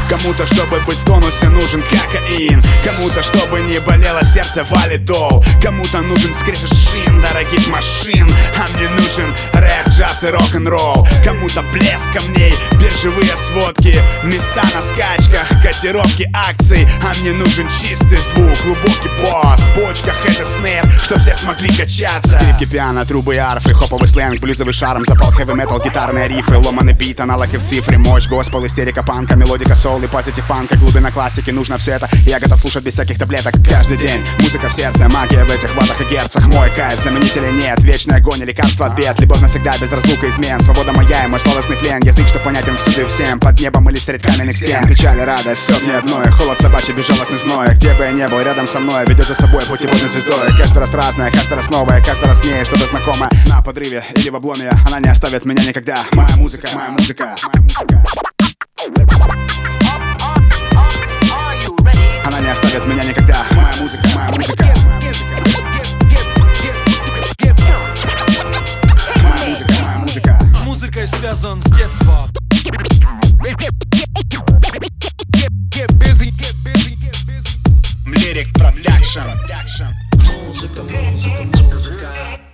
Кому-то, чтобы быть в тонусе, нужен кокаин. Кому-то, чтобы не болело сердце, валидол. Кому-то нужен скрежет шин дорогих машин. А мне нужен рэп, джаз и рок-н-ролл. Кому-то блеск камней, биржевые сводки, места на скачках, котировки акций. А мне нужен чистый звук, глубокий бас. В бочках это снэп, что все смогли качаться. Скрипки, пиано, трубы и арфы, хоповый сленг, блюзовый шарм, запал хэви-метал, гитарные рифы, ломаный бит, аналог и в цифре, мощь, госпел, истерика, панка, мелодика, соул и позитив фанка, глубина классики, нужно все это. Я готов слушать без всяких таблеток каждый день. Музыка в сердце, магия в этих ватах и герцах. Мой кайф, заменителей нет, вечный огонь, лекарство от бед. Любовь навсегда, без разлука измен. Свобода моя и мой сладостный плен. Язык, что понятен всюду и всем. Под небом или средь каменных стен. Печаль и радость, все в ней одно. Холод собачий, безжалостный зной. Где бы я ни был, рядом со мной ведет за собой путеводной звездой. Каждый раз разное, каждый раз новое, каждый раз с ней что-то знакомое. На подрыве или в обломе, она не оставит меня никогда. Моя музыка, моя музыка, моя музыка. Она не оставит меня никогда. Моя музыка, моя музыка. Моя музыка, моя музыка. С музыкой связан с детства. Лирик Продакшн. Музыка, музыка, музыка.